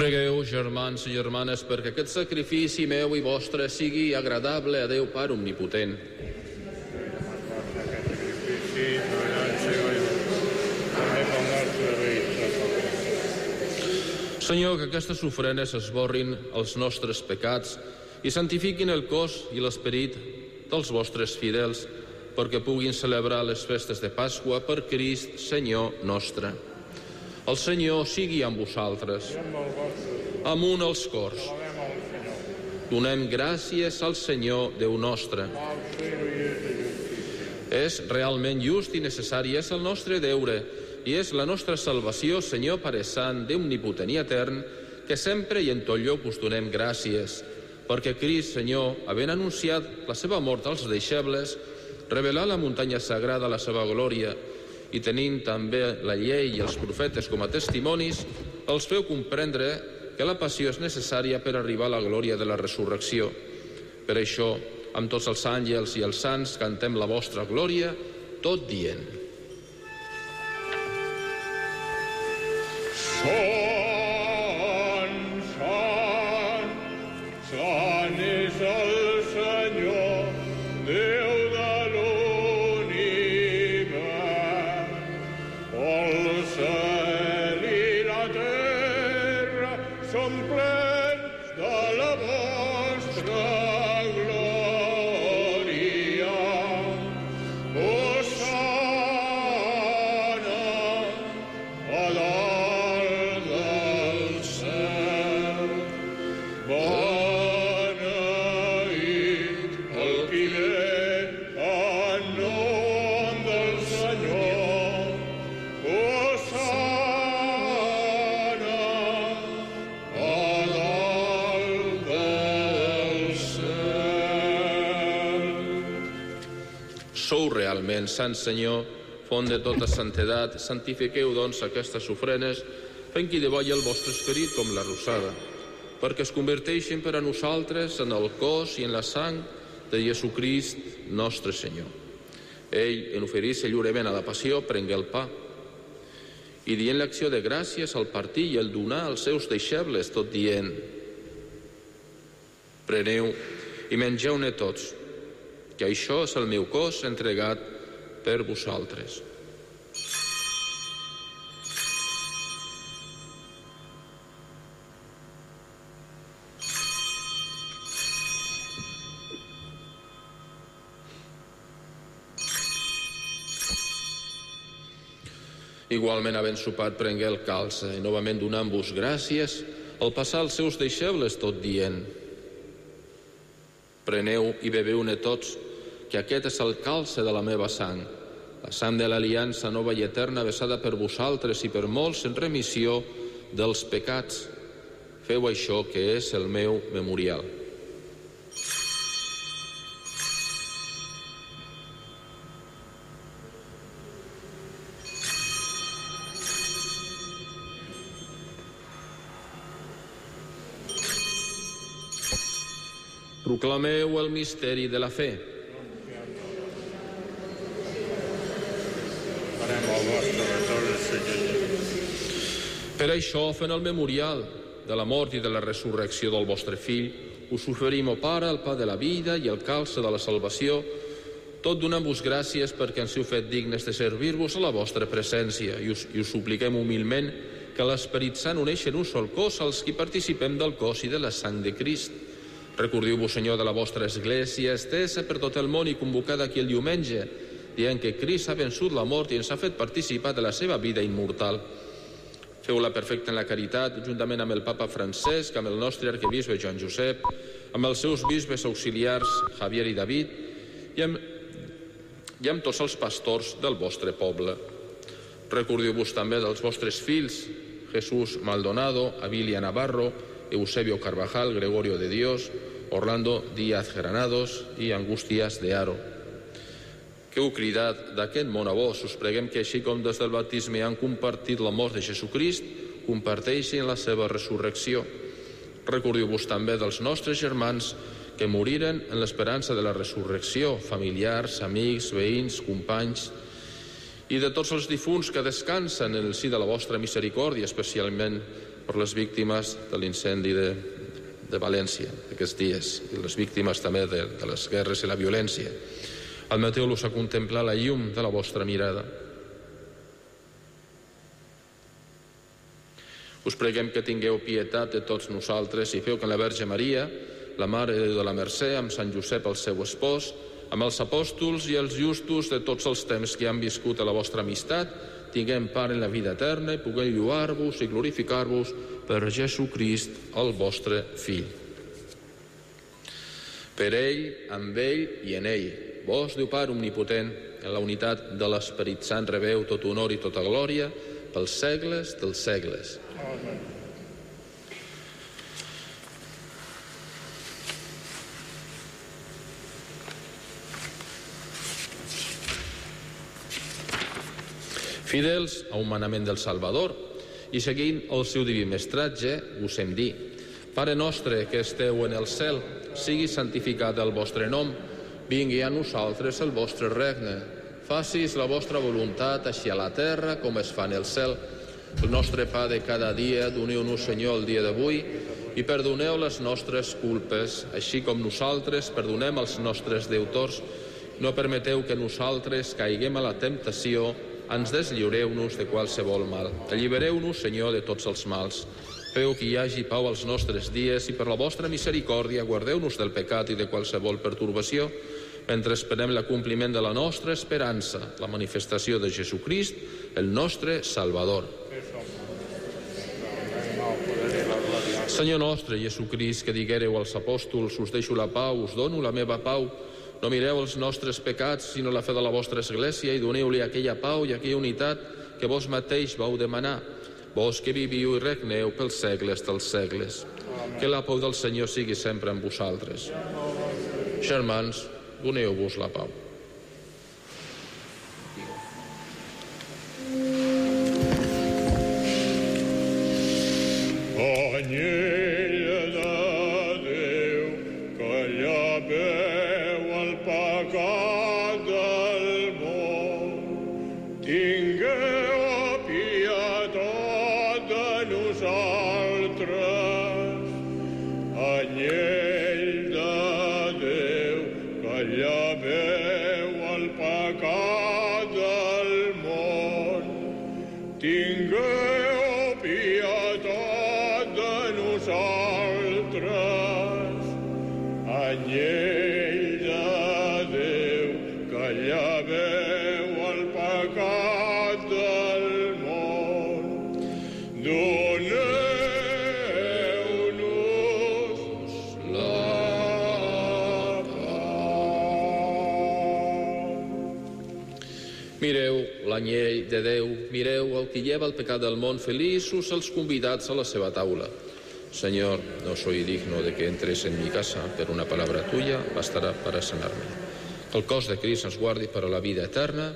Pregueu, germans i germanes, perquè aquest sacrifici meu i vostre sigui agradable a Déu Pare Omnipotent. Senyor, que aquestes ofrenes esborrin els nostres pecats i santifiquin el cos i l'esperit dels vostres fidels, perquè puguin celebrar les festes de Pasqua per Crist, Senyor nostre. El Senyor sigui amb vosaltres. Amunt els cors. Donem gràcies al Senyor, Déu nostre. És realment just i necessari, és el nostre deure i és la nostra salvació, Senyor Pare Sant, Déu omnipotent i etern, que sempre i en tot lloc us donem gràcies, perquè Crist, Senyor, havent anunciat la seva mort als deixebles, revelà a la muntanya sagrada la seva glòria i tenint també la llei i els profetes com a testimonis, els feu comprendre que la passió és necessària per arribar a la glòria de la resurrecció. Per això, amb tots els àngels i els sants, cantem la vostra glòria, tot dient. Sant, sant, sant és el Senyor, Déu de l'univers. El cel i la terra són plens de la vostra glòria. Hosana a dalt del cel. Beneït el qui ve en nom del Senyor. Hosana a dalt del cel. Sou realment, Sant Senyor, font de tota santedat, santifiqueu, doncs, aquestes ofrenes, fent que debolli el vostre esperit com la rosada, perquè es converteixin per a nosaltres en el cos i en la sang de Jesucrist, nostre Senyor. Ell, en oferir-se lliurement a la passió, prengué el pa, i dient l'acció de gràcies al partir i el donar als seus deixebles, tot dient: preneu i mengeu-ne tots, que això és el meu cos entregat per vosaltres. Igualment, havent sopat, prengué el calze i novament donant-vos gràcies, al passar als seus deixebles, tot dient: preneu i beveu-ne tots, que aquest és el calze de la meva sang, la sang de l'aliança nova i eterna vessada per vosaltres i per molts en remissió dels pecats. Feu això, que és el meu memorial. Proclameu el misteri de la fe. Per això, fent el memorial de la mort i de la resurrecció del vostre Fill, us oferim, o Pare, el pa de la vida i el calze de la salvació, tot donant-vos gràcies perquè ens heu fet dignes de servir-vos a la vostra presència, i us, i us supliquem humilment que l'Esperit Sant uneixi en un sol cos als qui participem del cos i de la sang de Crist. Recordeu-vos, Senyor, de la vostra Església, estesa per tot el món i convocada aquí el diumenge, dient que Crist ha vençut la mort i ens ha fet participar de la seva vida immortal. Feu-la perfecta en la caritat, juntament amb el Papa Francesc, amb el nostre arquebisbe Joan Josep, amb els seus bisbes auxiliars Javier i David, i amb, i amb tots els pastors del vostre poble. Recordeu-vos també dels vostres fills, Jesús Maldonado, Abilia Navarro, Eusebio Carvajal, Gregorio de Dios, Orlando Díaz Granados i Angustias de Haro. Que heu cridat d'aquest món a vos, us preguem que així com des del baptisme han compartit la mort de Jesucrist, comparteixin la seva resurrecció. Recordeu-vos també dels nostres germans que moriren en l'esperança de la resurrecció, familiars, amics, veïns, companys, i de tots els difunts que descansen en el si de la vostra misericòrdia, especialment per les víctimes de l'incendi de, de València aquests dies i les víctimes també de, de les guerres i la violència. Admeteu-los a contemplar la llum de la vostra mirada. Us preguem que tingueu pietat de tots nosaltres i feu que la Verge Maria, la Mare de la Mercè, amb Sant Josep, el seu espòs, amb els apòstols i els justos de tots els temps que han viscut a la vostra amistat, tinguem part en la vida eterna i puguem lluar-vos i glorificar-vos per Jesucrist, el vostre Fill. Per ell, amb ell i en ell, vos, Déu Pare omnipotent, en la unitat de l'Esperit Sant, rebeu tot honor i tota glòria pels segles dels segles. Amén. Fidels a un manament del Salvador i seguint el seu diví mestratge, us hem dit: Pare nostre que esteu en el cel, sigui santificat el vostre nom, vingui a nosaltres el vostre regne, facis la vostra voluntat així a la terra com es fa en el cel. El nostre pa de cada dia doneu-nos, Senyor, el dia d'avui, i perdoneu les nostres culpes, així com nosaltres perdonem els nostres deutors. No permeteu que nosaltres caiguem a la temptació, ens deslliureu-nos de qualsevol mal. Allibereu-nos, Senyor, de tots els mals. Feu que hi hagi pau als nostres dies i per la vostra misericòrdia guardeu-nos del pecat i de qualsevol pertorbació, mentre esperem l'acompliment de la nostra esperança, la manifestació de Jesucrist, el nostre Salvador. Senyor nostre Jesucrist, que diguéreu als apòstols: us deixo la pau, us dono la meva pau, no mireu els nostres pecats, sinó la fe de la vostra Església, i doneu-li aquella pau i aquella unitat que vos mateix vau demanar, vos que viviu i regneu pels segles dels segles. Que la pau del Senyor sigui sempre amb vosaltres. Germans, doneu-vos la pau. Anyell de Déu, que ja veu el pecat del món, tingueu pietat de nosaltres. Anyell de Déu, que ja veu el pecat del món, tingueu pietat de nosaltres. Anyell de Déu, que ja veu el pecat del món, doneu-nos la pau. Mireu l'anyell de Déu, mireu el que lleva el pecat del món, feliços els convidats a la seva taula. Señor, no soy digno de que entres en mi casa, pero una palabra tuya bastará para sanarme. Que el cos de Crist ens guardi per a la vida eterna.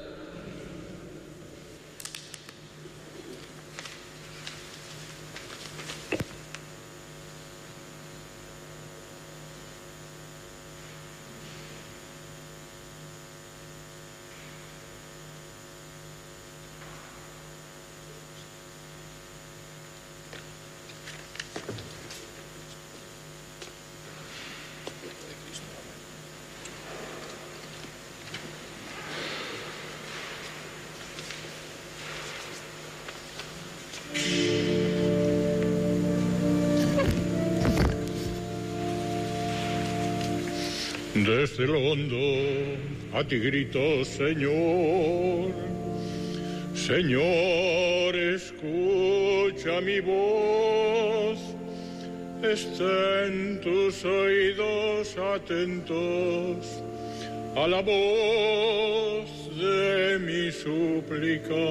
Desde lo hondo a ti grito, Señor. Señor, escucha mi voz. Estén tus oídos atentos a la voz de mi súplica.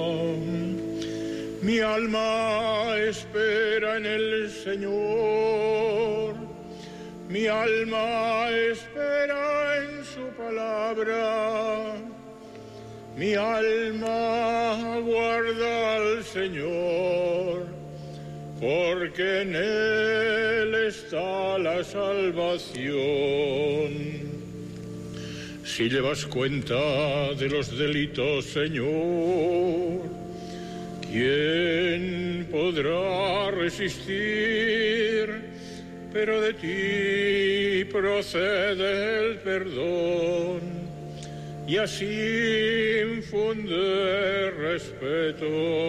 Mi alma espera en el Señor. Mi alma espera en su palabra. Mi alma aguarda al Señor, porque en Él está la salvación. Si llevas cuenta de los delitos, Señor, ¿Quién podrá resistir? Pero de ti procede el perdón, y así infunde respeto.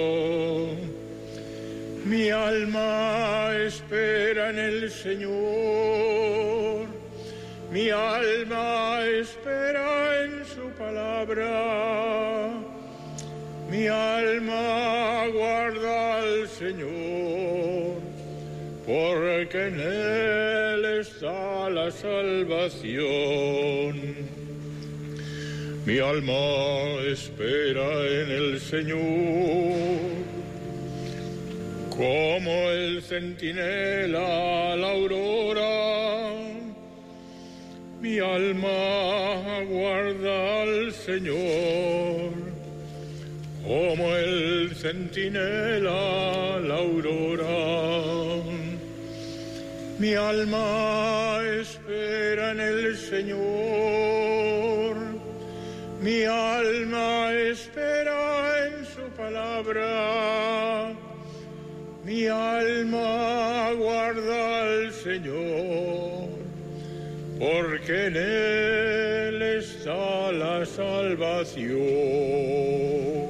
Mi alma espera en el Señor, mi alma espera en su palabra, mi alma guarda al Señor, porque en Él está la salvación. Mi alma espera en el Señor, como el centinela a la aurora. Mi alma aguarda al Señor, como el centinela a la aurora. Mi alma espera en el Señor, mi alma espera en su palabra, mi alma aguarda al Señor, porque en Él está la salvación.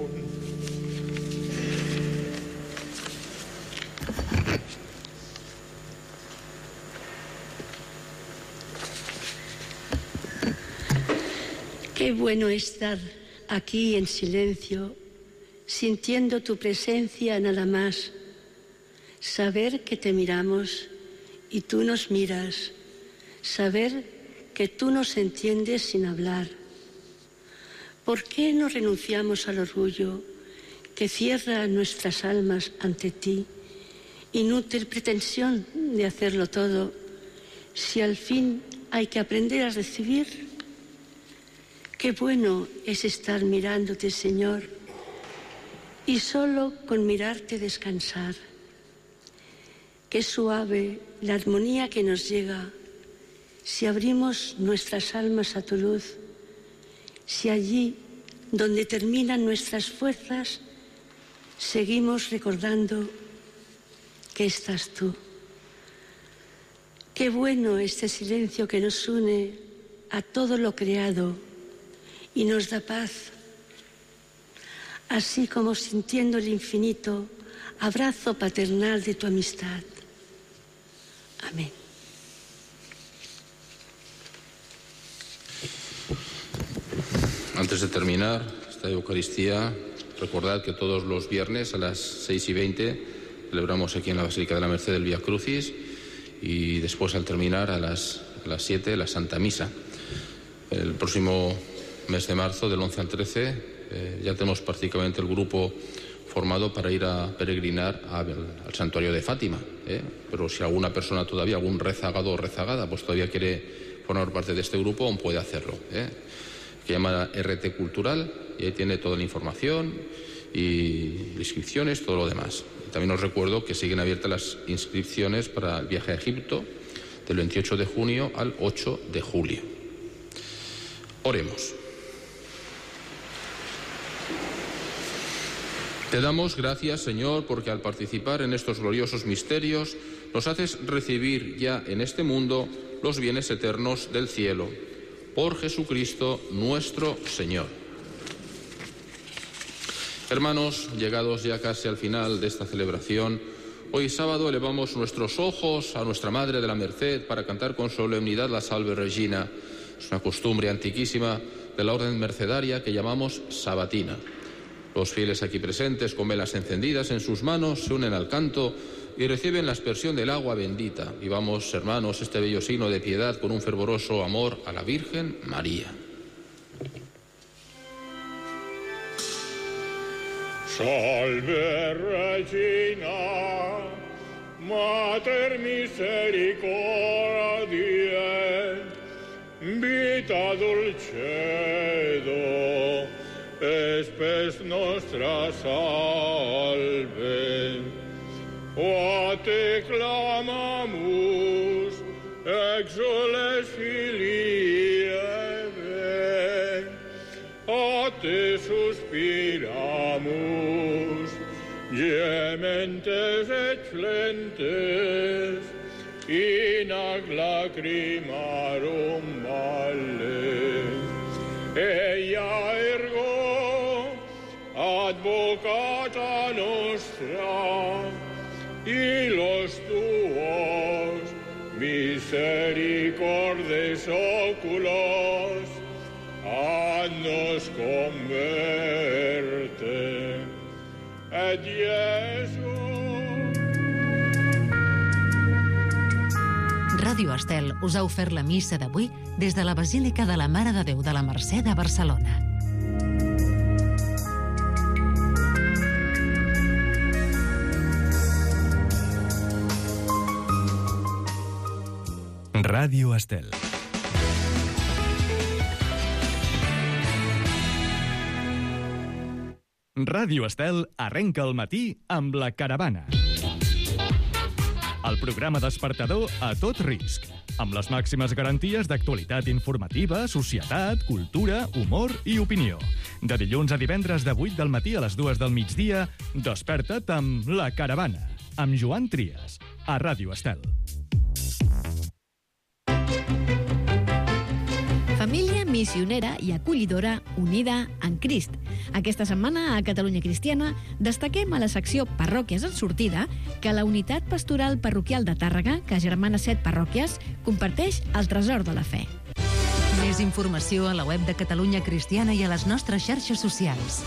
Qué bueno estar aquí en silencio, sintiendo tu presencia nada más, saber que te miramos y tú nos miras, saber que tú nos entiendes sin hablar. ¿Por qué no renunciamos al orgullo que cierra nuestras almas ante ti? Inútil pretensión de hacerlo todo, si al fin hay que aprender a recibir. Qué bueno es estar mirándote, Señor, y solo con mirarte descansar. Qué suave la armonía que nos llega si abrimos nuestras almas a tu luz, si allí donde terminan nuestras fuerzas seguimos recordando que estás tú. Qué bueno este silencio que nos une a todo lo creado y nos da paz, así como sintiendo el infinito abrazo paternal de tu amistad. Amén. Antes de terminar esta Eucaristía, recordad que todos los viernes a las seis y veinte celebramos aquí en la Basílica de la Merced el Vía Crucis, y después al terminar a las, a las siete la Santa Misa. El próximo mes de marzo, del once al trece, eh, ya tenemos prácticamente el grupo formado para ir a peregrinar al, al santuario de Fátima, ¿eh? Pero si alguna persona todavía, algún rezagado o rezagada, pues todavía quiere formar parte de este grupo, aún puede hacerlo, ¿eh? Que llama R T Cultural, y ahí tiene toda la información y inscripciones, todo lo demás. También os recuerdo que siguen abiertas las inscripciones para el viaje a Egipto del veintiocho de junio al ocho de julio. Oremos. Te damos gracias, Señor, porque al participar en estos gloriosos misterios nos haces recibir ya en este mundo los bienes eternos del cielo. Por Jesucristo nuestro Señor. Hermanos, llegados ya casi al final de esta celebración, hoy sábado elevamos nuestros ojos a nuestra Madre de la Merced para cantar con solemnidad la Salve Regina. Es una costumbre antiquísima de la orden mercedaria que llamamos sabatina. Los fieles aquí presentes, con velas encendidas en sus manos, se unen al canto y reciben la aspersión del agua bendita. Vivamos, hermanos, este bello signo de piedad con un fervoroso amor a la Virgen María. Salve Regina, Mater misericordiae, vita dulcedo, espes nostra salve. O te clamamus, exules filiae, a te suspiramus, gementes et flentes, in ac lacrimarum male. Ella ergo, advocata nostra, y los tuos misericordes oculos, haznos converte. Et Jesús. Ràdio Estel us ha ofert la missa d'avui des de la Basílica de la Mare de Déu de la Mercè de Barcelona. Ràdio Estel. Ràdio Estel arrenca el matí amb La Caravana. El programa despertador a tot risc, amb les màximes garanties d'actualitat informativa, societat, cultura, humor i opinió. De dilluns a divendres de vuit del matí a les dues del migdia, desperta't amb La Caravana, amb Joan Trias, a Ràdio Estel. Família missionera i acollidora unida en Crist. Aquesta setmana a Catalunya Cristiana destaquem a la secció Parròquies en sortida que la Unitat Pastoral Parroquial de Tàrrega, que germana set parròquies, comparteix el tresor de la fe. Més informació a la web de Catalunya Cristiana i a les nostres xarxes socials.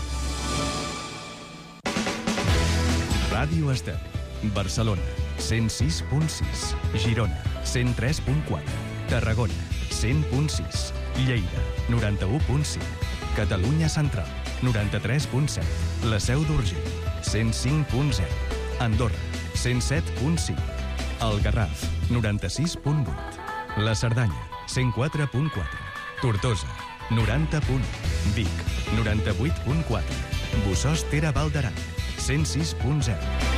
Ràdio Estel, Barcelona, cent sis punt sis, Girona, cent tres punt quatre, Tarragona, cent punt sis, Lleida, noranta-u punt cinc, Catalunya Central, noranta-tres punt set, La Seu d'Urgell, cent cinc punt zero, Andorra, cent set punt cinc, El Garraf, noranta-sis punt vuit, La Cerdanya, cent quatre punt quatre, Tortosa, noranta punt u, Vic, noranta-vuit punt quatre, Bossòst Tere Val d'Aran, cent sis punt zero.